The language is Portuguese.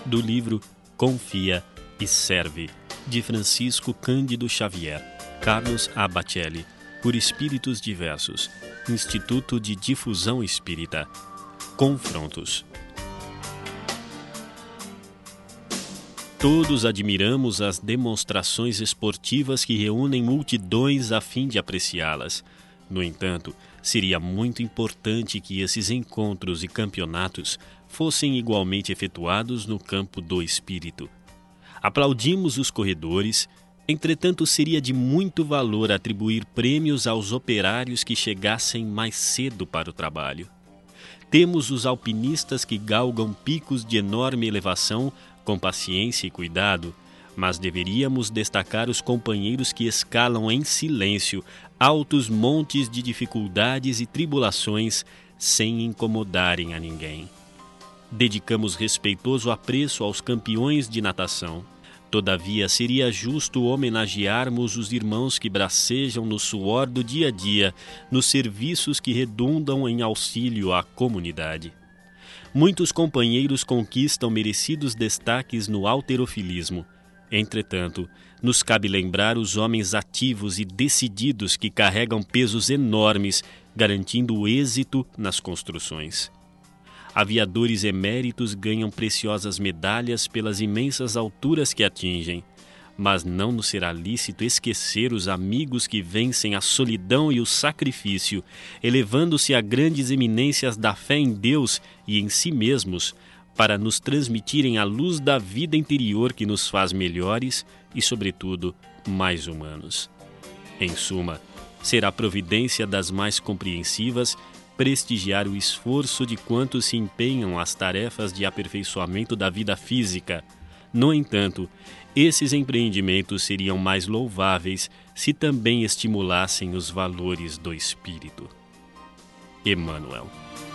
do livro Confia e Serve, de Francisco Cândido Xavier, Carlos A. Bacelli, por Espíritos Diversos, Instituto de Difusão Espírita. Confrontos. Todos admiramos as demonstrações esportivas que reúnem multidões a fim de apreciá-las. No entanto, seria muito importante que esses encontros e campeonatos fossem igualmente efetuados no campo do espírito. Aplaudimos os corredores, entretanto seria de muito valor atribuir prêmios aos operários que chegassem mais cedo para o trabalho. Temos os alpinistas que galgam picos de enorme elevação com paciência e cuidado, mas deveríamos destacar os companheiros que escalam em silêncio altos montes de dificuldades e tribulações sem incomodarem a ninguém. Dedicamos respeitoso apreço aos campeões de natação. Todavia, seria justo homenagearmos os irmãos que bracejam no suor do dia a dia, nos serviços que redundam em auxílio à comunidade. Muitos companheiros conquistam merecidos destaques no halterofilismo. Entretanto, nos cabe lembrar os homens ativos e decididos que carregam pesos enormes, garantindo o êxito nas construções. Aviadores eméritos ganham preciosas medalhas pelas imensas alturas que atingem, mas não nos será lícito esquecer os amigos que vencem a solidão e o sacrifício, elevando-se a grandes eminências da fé em Deus e em si mesmos, para nos transmitirem a luz da vida interior que nos faz melhores e, sobretudo, mais humanos. Em suma, será providência das mais compreensivas prestigiar o esforço de quantos se empenham às tarefas de aperfeiçoamento da vida física. No entanto, esses empreendimentos seriam mais louváveis se também estimulassem os valores do espírito. Emmanuel.